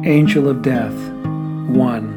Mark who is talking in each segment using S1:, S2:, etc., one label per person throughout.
S1: Angel of Death, 1.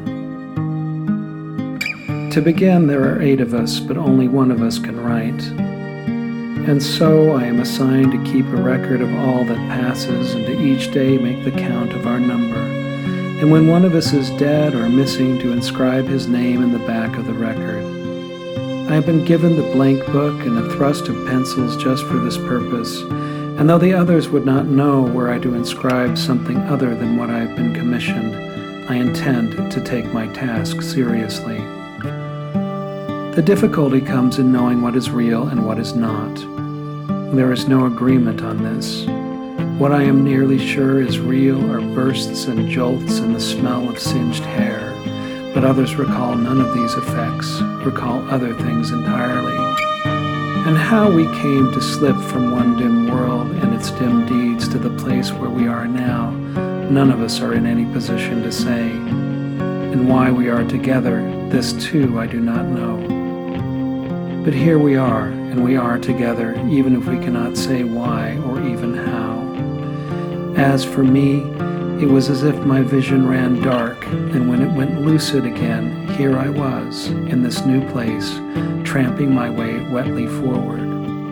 S1: To begin, there are 8 of us, but only one of us can write. And so I am assigned to keep a record of all that passes, and to each day make the count of our number. And when one of us is dead or missing, to inscribe his name in the back of the record. I have been given the blank book and a thrust of pencils just for this purpose, and though the others would not know were I to inscribe something other than what I have been commissioned, I intend to take my task seriously. The difficulty comes in knowing what is real and what is not. There is no agreement on this. What I am nearly sure is real are bursts and jolts and the smell of singed hair, but others recall none of these effects, recall other things entirely. And how we came to slip from one dim world and its dim deeds to the place where we are now, none of us are in any position to say. And why we are together, this too I do not know. But here we are, and we are together, even if we cannot say why or even how. As for me, it was as if my vision ran dark, and when it went lucid again, here I was, in this new place, tramping my way wetly forward.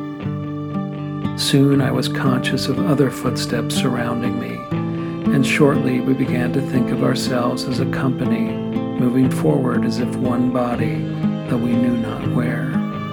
S1: Soon I was conscious of other footsteps surrounding me, and shortly we began to think of ourselves as a company, moving forward as if one body, though we knew not where.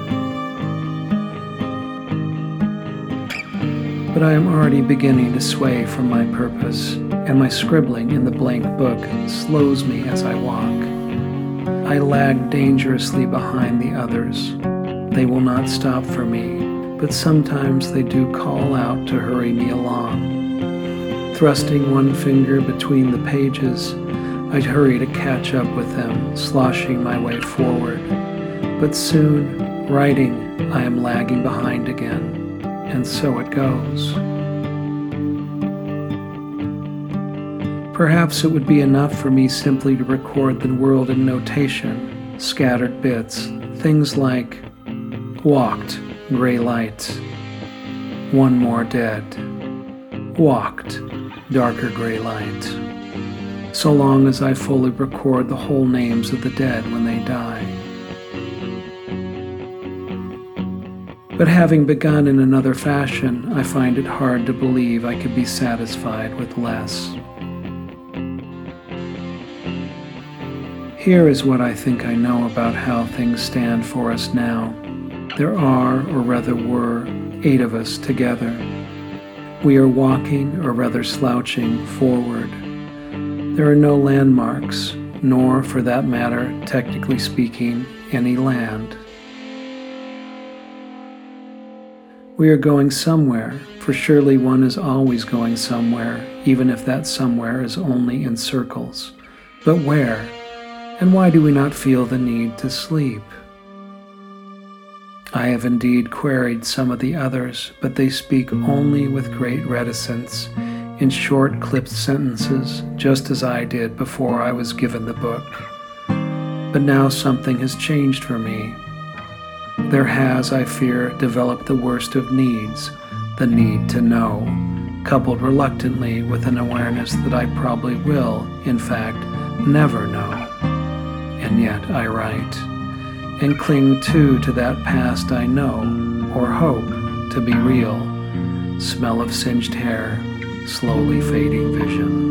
S1: But I am already beginning to sway from my purpose, and my scribbling in the blank book slows me as I walk. I lag dangerously behind the others. They will not stop for me, but sometimes they do call out to hurry me along. Thrusting one finger between the pages, I'd hurry to catch up with them, sloshing my way forward. But soon, writing, I am lagging behind again. And so it goes. Perhaps it would be enough for me simply to record the world in notation, scattered bits, things like walked, gray light, one more dead, walked, darker gray light, so long as I fully record the whole names of the dead when they die. But having begun in another fashion, I find it hard to believe I could be satisfied with less. Here is what I think I know about how things stand for us now. There are, or rather were, 8 of us together. We are walking, or rather slouching, forward. There are no landmarks, nor, for that matter, technically speaking, any land. We are going somewhere, for surely one is always going somewhere, even if that somewhere is only in circles. But where? And why do we not feel the need to sleep? I have indeed queried some of the others, but they speak only with great reticence, in short clipped sentences, just as I did before I was given the book. But now something has changed for me. There has, I fear, developed the worst of needs, the need to know, coupled reluctantly with an awareness that I probably will, in fact, never know. And yet I write, and cling too to that past I know, or hope, to be real, smell of singed hair, slowly fading vision.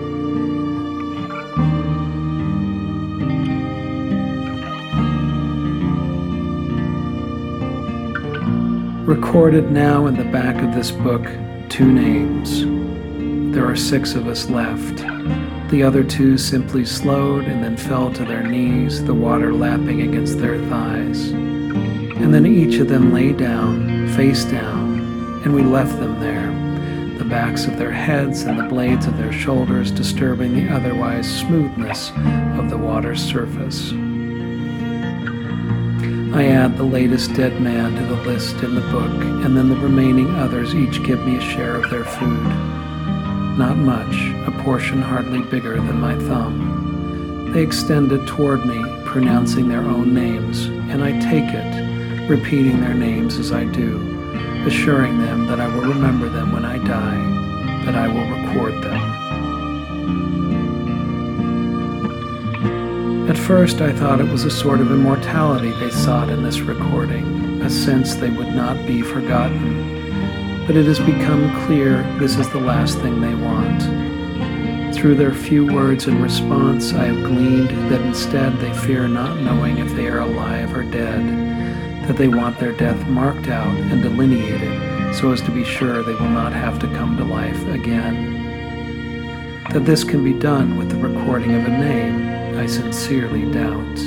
S1: Recorded now in the back of this book, 2 names. There are 6 of us left. The other 2 simply slowed and then fell to their knees, the water lapping against their thighs. And then each of them lay down, face down, and we left them there, the backs of their heads and the blades of their shoulders disturbing the otherwise smoothness of the water's surface. I add the latest dead man to the list in the book, and then the remaining others each give me a share of their food. Not much, a portion hardly bigger than my thumb. They extend it toward me, pronouncing their own names, and I take it, repeating their names as I do, assuring them that I will remember them when I die, that I will record them. first I thought it was a sort of immortality they sought in this recording, a sense they would not be forgotten. But it has become clear this is the last thing they want. Through their few words in response, I have gleaned that instead they fear not knowing if they are alive or dead, that they want their death marked out and delineated so as to be sure they will not have to come to life again. That this can be done with the recording of a name, I sincerely doubt.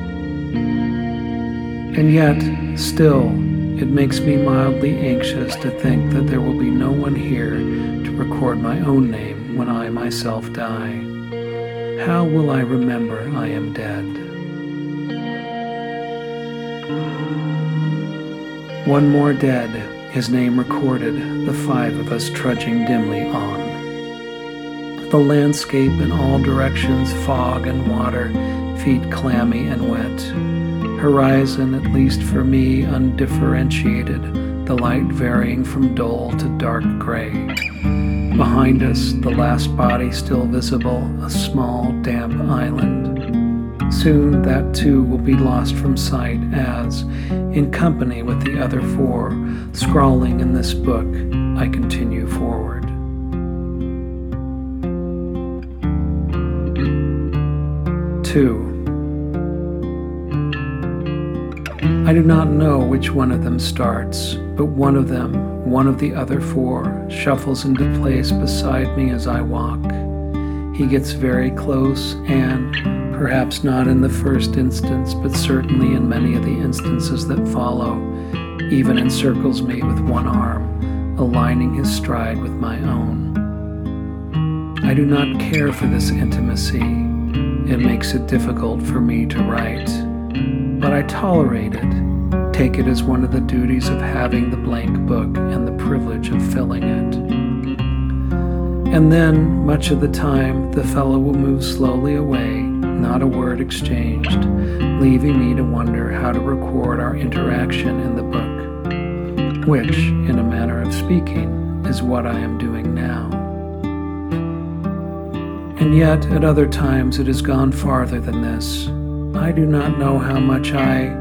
S1: And yet, still, it makes me mildly anxious to think that there will be no one here to record my own name when I myself die. How will I remember I am dead? One more dead, his name recorded, the five of us trudging dimly on. The landscape in all directions, fog and water, feet clammy and wet. Horizon, at least for me, undifferentiated, the light varying from dull to dark gray. Behind us, the last body still visible, a small, damp island. Soon that too will be lost from sight as, in company with the other four, scrawling in this book, I continue forward. Two. I do not know which one of them starts, but one of them, one of the other four, shuffles into place beside me as I walk. He gets very close and, perhaps not in the first instance, but certainly in many of the instances that follow, even encircles me with one arm, aligning his stride with my own. I do not care for this intimacy. It makes it difficult for me to write. But I tolerate it, take it as one of the duties of having the blank book and the privilege of filling it. And then, much of the time, the fellow will move slowly away, not a word exchanged, leaving me to wonder how to record our interaction in the book, which, in a manner of speaking, is what I am doing now. And yet, at other times, it has gone farther than this. I do not know how much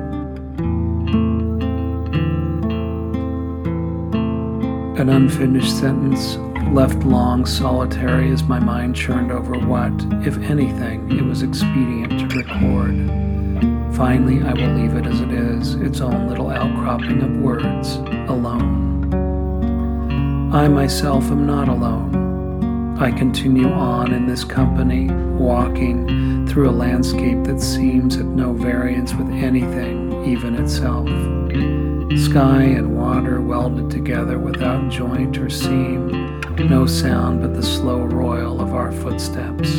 S1: An unfinished sentence, left long solitary as my mind churned over what, if anything, it was expedient to record. Finally, I will leave it as it is, its own little outcropping of words, alone. I myself am not alone. I continue on in this company, walking through a landscape that seems at no variance with anything, even itself. Sky and water welded together without joint or seam, no sound but the slow roil of our footsteps.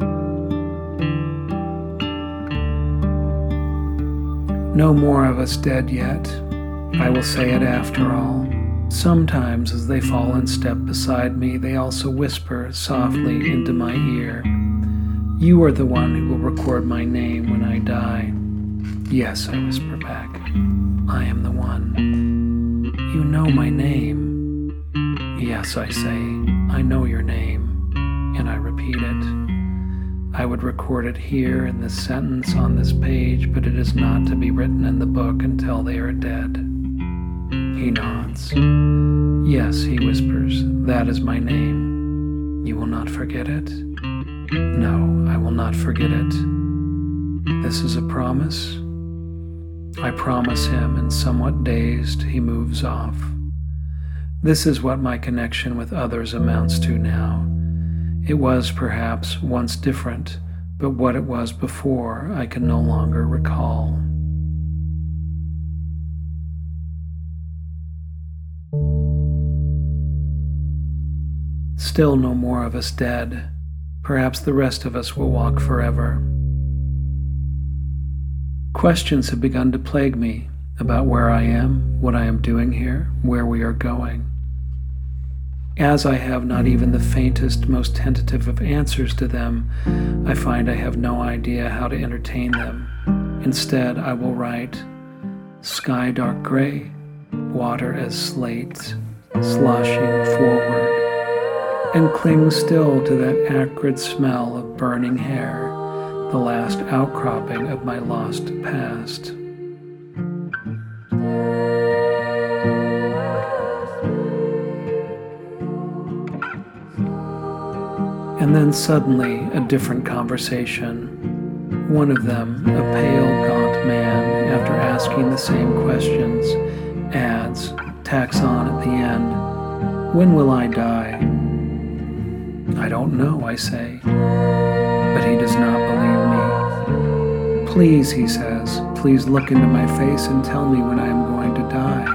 S1: No more of us dead yet. I will say it after all. Sometimes, as they fall in step beside me, they also whisper softly into my ear, "You are the one who will record my name when I die." "Yes," I whisper back, "I am the one." "You know my name." "Yes," I say, "I know your name," and I repeat it. I would record it here in this sentence on this page, but it is not to be written in the book until they are dead. He nods. "Yes," he whispers, "that is my name. You will not forget it?" "No, I will not forget it." "This is a promise?" I promise him, and somewhat dazed, he moves off. This is what my connection with others amounts to now. It was, perhaps, once different, but what it was before I can no longer recall. Still no more of us dead. Perhaps the rest of us will walk forever. Questions have begun to plague me about where I am, what I am doing here, where we are going. As I have not even the faintest, most tentative of answers to them, I find I have no idea how to entertain them. Instead, I will write, sky dark gray, water as slate, sloshing forward, and cling still to that acrid smell of burning hair, the last outcropping of my lost past. And then suddenly a different conversation. One of them, a pale, gaunt man, after asking the same questions, tacks on at the end, "When will I die?" "I don't know," I say, but he does not believe me. "Please," he says, "please look into my face and tell me when I am going to die."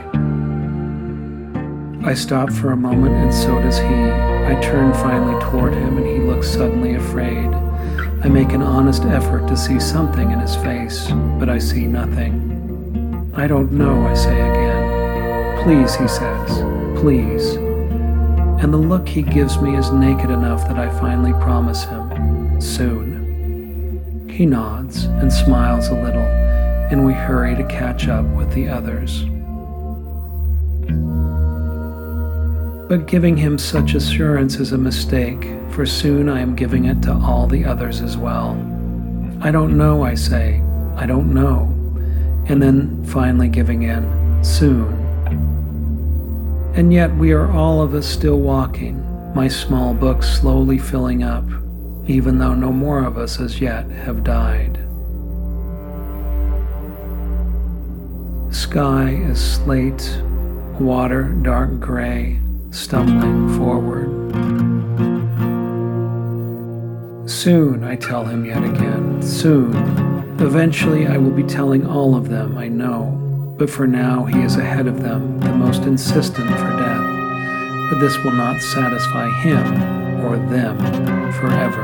S1: I stop for a moment, and so does he. I turn finally toward him, and he looks suddenly afraid. I make an honest effort to see something in his face, but I see nothing. "I don't know," I say again. "Please," he says, "please." And the look he gives me is naked enough that I finally promise him, "Soon." He nods and smiles a little, and we hurry to catch up with the others. But giving him such assurance is a mistake, for soon I am giving it to all the others as well. "I don't know," I say, "I don't know," and then finally giving in, "Soon." And yet we are all of us still walking, my small book slowly filling up, even though no more of us as yet have died. The sky is slate, water dark gray, stumbling forward. "Soon," I tell him yet again, "soon. Eventually I will be telling all of them, I know, but for now he is ahead of them, the most insistent for death. But this will not satisfy him or them forever."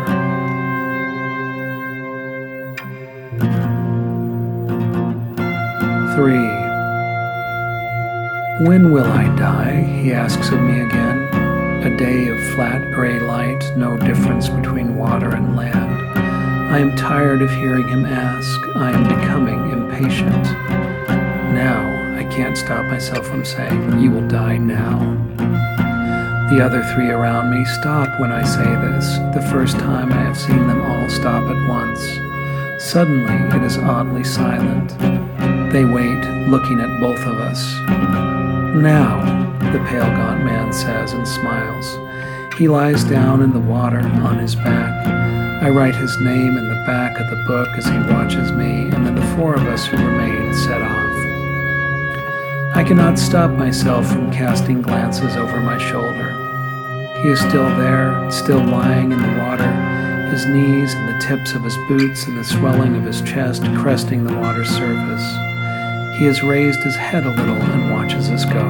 S1: Three. "When will I die?" he asks of me again. A day of flat gray light, no difference between water and land. I am tired of hearing him ask. I am becoming impatient. Now, I can't stop myself from saying, "You will die now." The other three around me stop when I say this, the first time I have seen them all stop at once. Suddenly, it is oddly silent. They wait, looking at both of us. "Now," the pale gaunt man says and smiles. He lies down in the water on his back. I write his name in the back of the book as he watches me, and then the four of us who remain set off. I cannot stop myself from casting glances over my shoulder. He is still there, still lying in the water, his knees and the tips of his boots and the swelling of his chest cresting the water's surface. He has raised his head a little and watches us go.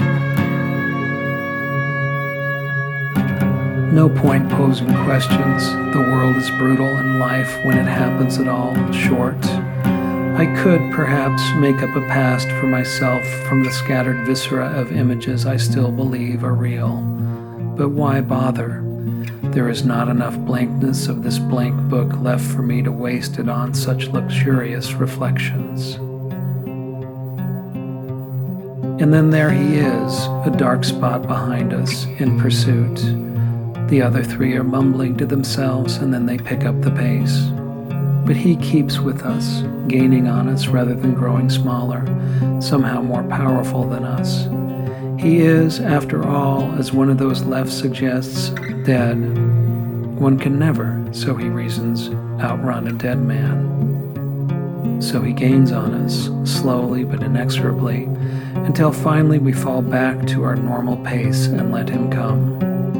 S1: No point posing questions. The world is brutal and life, when it happens at all, short. I could, perhaps, make up a past for myself from the scattered viscera of images I still believe are real. But why bother? There is not enough blankness of this blank book left for me to waste it on such luxurious reflections. And then there he is, a dark spot behind us, in pursuit. The other three are mumbling to themselves, and then they pick up the pace. But he keeps with us, gaining on us rather than growing smaller, somehow more powerful than us. He is, after all, as one of those left suggests, dead. One can never, so he reasons, outrun a dead man. So he gains on us, slowly but inexorably, until finally we fall back to our normal pace and let him come.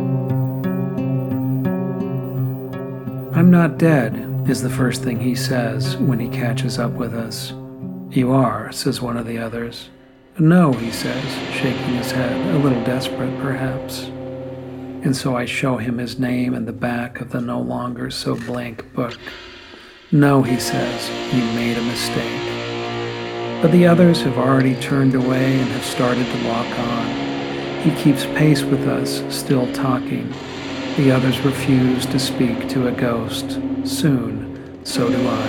S1: "I'm not dead," is the first thing he says when he catches up with us. "You are," says one of the others. "No," he says, shaking his head, a little desperate perhaps. And so I show him his name in the back of the no longer so blank book. "No," he says, "you made a mistake." But the others have already turned away and have started to walk on. He keeps pace with us, still talking. The others refuse to speak to a ghost. Soon, so do I.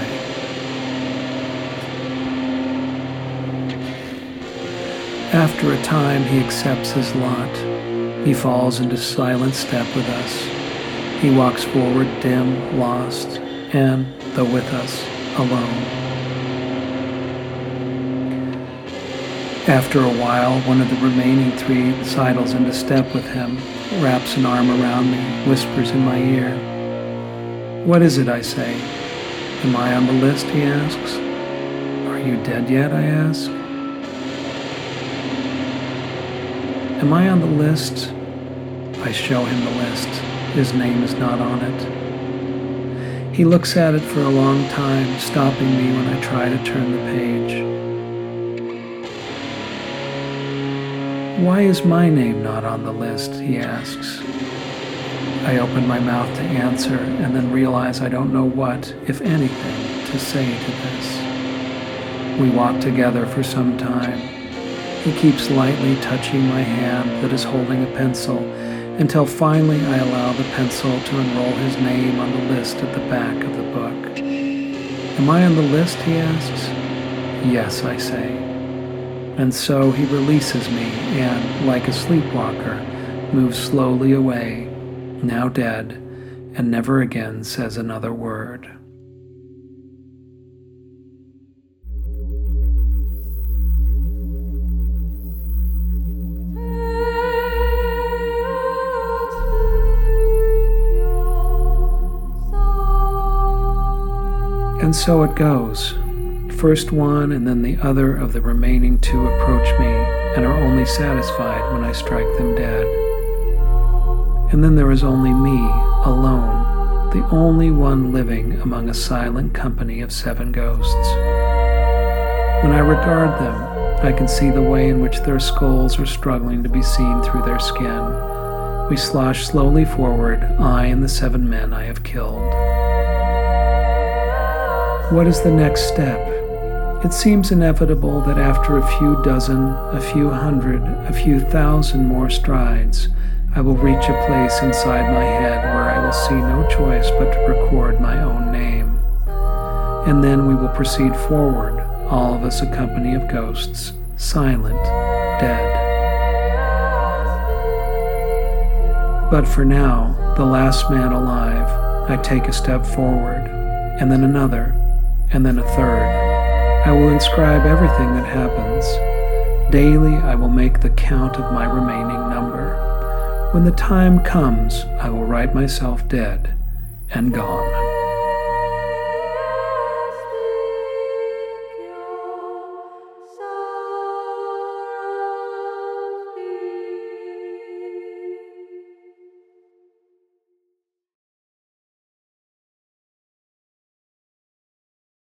S1: After a time, he accepts his lot. He falls into silent step with us. He walks forward dim, lost, and though with us, alone. After a while, one of the remaining 3 sidles into step with him, wraps an arm around me, whispers in my ear. "What is it?" I say. "Am I on the list?" he asks. "Are you dead yet?" I ask. "Am I on the list?" I show him the list. His name is not on it. He looks at it for a long time, stopping me when I try to turn the page. "Why is my name not on the list?" he asks. I open my mouth to answer and then realize I don't know what, if anything, to say to this. We walk together for some time. He keeps lightly touching my hand that is holding a pencil until finally I allow the pencil to enroll his name on the list at the back of the book. "Am I on the list?" he asks. "Yes," I say. And so he releases me and, like a sleepwalker, moves slowly away, now dead, and never again says another word. And so it goes. First one and then the other of the remaining 2 approach me and are only satisfied when I strike them dead. And then there is only me, alone, the only one living among a silent company of 7 ghosts. When I regard them, I can see the way in which their skulls are struggling to be seen through their skin. We slosh slowly forward, I and the 7 men I have killed. What is the next step? It seems inevitable that after a few dozen, a few hundred, a few thousand more strides, I will reach a place inside my head where I will see no choice but to record my own name. And then we will proceed forward, all of us a company of ghosts, silent, dead. But for now, the last man alive, I take a step forward, and then another, and then a third. I will inscribe everything that happens. Daily I will make the count of my remaining number. When the time comes, I will write myself dead and gone.